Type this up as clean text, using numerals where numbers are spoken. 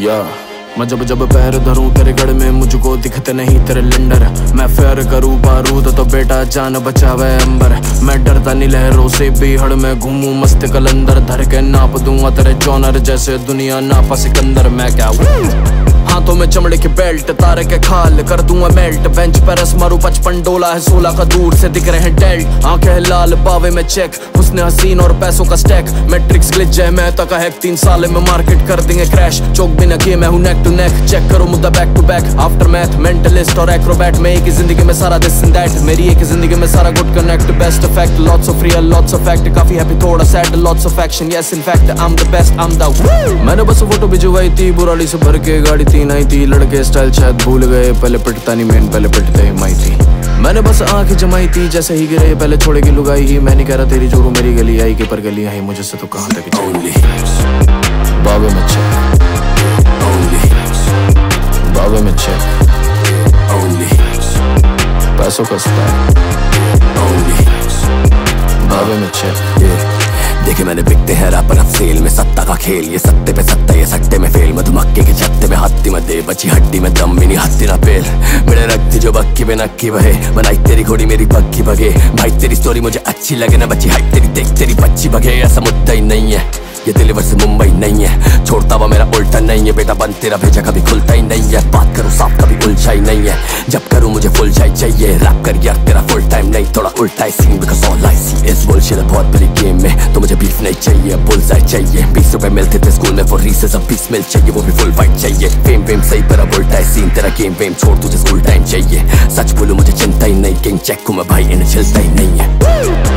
या मैं जब जब पैर धरूं तेरे गढ़ में मुझको दिखते नहीं तेरे लिंडर। मैं फेर करूं बारूद तो बेटा जान बचावे अंबर। मैं डरता नहीं लहरों से बीहड़ में घूमूं मस्त कलंदर। धर के नाप दूंगा तेरे जॉनर जैसे दुनिया नापा सिकंदर। मैं क्या हाथों में चमड़े के बेल्ट तारे के खाल कर दूंगा मेल्ट। बेंच पर रस मारू 55 डोला है 16 का दूर से दिख रहे हैं डेल्ट। आंखें लाल बावे में चेक हुस्न हसीन और पैसों का स्टैक। मैट्रिक्स ग्लिच है मैं तक है 3 साल में मार्केट कर देंगे क्रैश। चौक भी न किए मैं हूं नेक टू नेक। चेक करो मुद्दा back to back. After math mentalist और एक्रोबैट। मैं एक ही जिंदगी में सारा दिस एंड दैट। मेरी एक ही जिंदगी में सारा good connect. Best fact lots of real lots of fact. काफी हैप्पी थोड़ा sad lots of action. Yes in fact I am the best I am the. मैंने बस फोटो भिजवाई थी बुराली से भर के गाड़ी 3 आई थी। लड़के स्टाइल शायद भूल गए पहले पिटता नहीं मेन पहले पिटते ही माई थी। मैंने बस आंखें जमाई थी जैसे ही गिरे पहले छोड़ेगी लुगाई ही। मैं नहीं कह रहा तेरी जोरू मेरी गली आई के पर गली आई मुझे से तो कहाँ तक ओनली बाबे में चेक ओनली बाबे में चेक ओनली पैसों का स्टाइल ओनली बाबे में चेक। देखे मैंने बिकते हैं रैपर अब सेल में सत्ता का खेल। ये सत्ते पे सत्ता ये सट्टे में फेल। मधुमक्के के छत्ते में हत्ती में दे बची हड्डी में दम मिनी हत्ती ना पेल। मेरे रखती जो बक्की पे नक्की बहे। बनाई तेरी घोड़ी मेरी पक्की भगे। भाई तेरी स्टोरी मुझे अच्छी लगे ना बची हाइट तेरी देख तेरी बच्ची भगे। ऐसा मुद्दा ही नहीं है ये दिलीवर से मुंबई नहीं है। छोड़ता हुआ मेरा उल्टा नहीं है बेटा बन तेरा भेजा कभी खुलता ही नहीं है। बात करूँ साफ कभी उलझा ही नहीं है। जब करूँ मुझे फुल चाहिए। रैप कर यार तेरा फुल टाइम नहीं थोड़ा उल्टा ही scene because all I see is bullshit. बहुत बड़ी गेम में तो मुझे बीफ नहीं चाहिए बुलसाई चाहिए। 20 रुपए मिलते थे स्कूल में फॉर रीसेस अब 20 मिल चाहिए वो भी फुल फाइट चाहिए। फेम वेम सही पर अब उल्टा है सीन तेरा गेम वेम छोड़ तुझे स्कूल टाइम चाहिए। सच बोलूं मुझे चिंता ही नहीं किंग चेक को मैं भाई इन्हें चलता ही नहीं है।